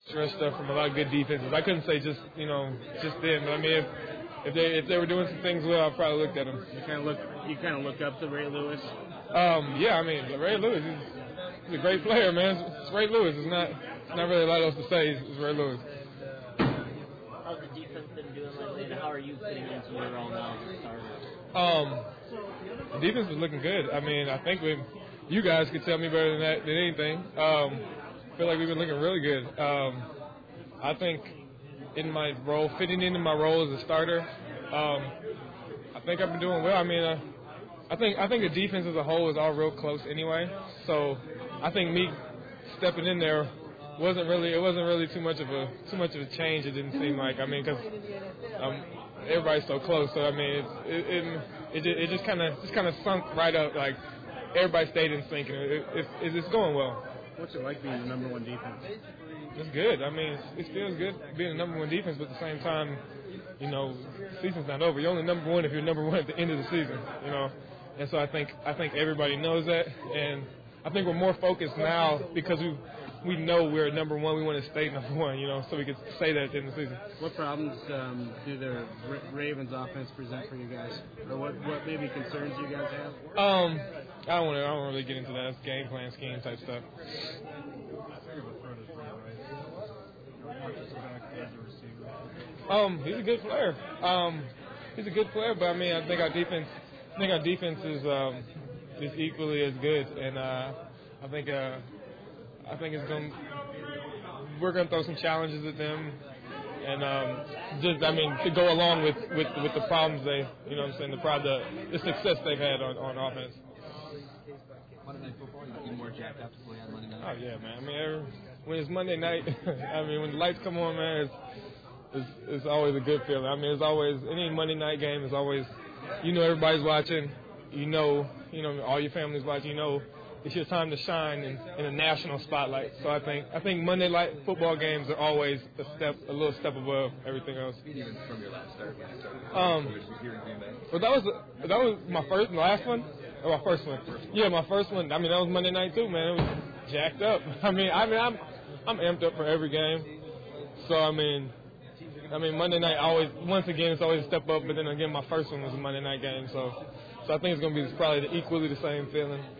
stretch stuff from a lot of good defenses. I couldn't say just then, but I mean if they were doing some things well, I probably looked at them. You kind of look up to Ray Lewis. Yeah, I mean Ray Lewis he's a great player, man. It's Ray Lewis. It's not really a lot else to say. It's Ray Lewis. How's the defense been doing lately, and how are you fitting into your role now as a starter? The defense is looking good. I mean, I think you guys could tell me better than anything. I feel like we've been looking really good. I think fitting into my role as a starter, I think I've been doing well. I mean, I think the defense as a whole is all real close anyway. So I think me stepping in there wasn't really too much of a change. It didn't seem like. I mean, because everybody's so close. So I mean, it just kind of sunk right up. Like everybody stayed in sync, and it's going well. What's it like being the number one defense? It's good. I mean, it feels good being the number one defense, but at the same time, the season's not over. You're only number one if you're number one at the end of the season, And so I think everybody knows that, and I think we're more focused now because we know we're number one. We want to stay number one, so we could say that at the end of the season. What problems do the Ravens offense present for you guys, or what maybe concerns you guys have? I don't really get into that. It's game plan scheme type stuff. He's a good player. But I mean, I think our defense is equally as good, and I think we're gonna throw some challenges at them, and to go along with the problems the success they've had on offense. Monday Night Football, you get more jacked up to play on Monday night? Oh yeah, man. I mean, when it's Monday night, I mean, when the lights come on, man, it's always a good feeling. I mean, it's always any Monday night game is always, everybody's watching, all your family's watching, it's your time to shine in a national spotlight. So I think Monday night football games are always a little step above everything else. Even from your last start, well, that was my last one. Or my first one. Yeah, my first one. I mean, that was Monday night too, man. It was jacked up. I mean, I'm amped up for every game. So I mean, Monday night once again it's always a step up. But then again, my first one was a Monday night game. So I think it's gonna be probably equally the same feeling.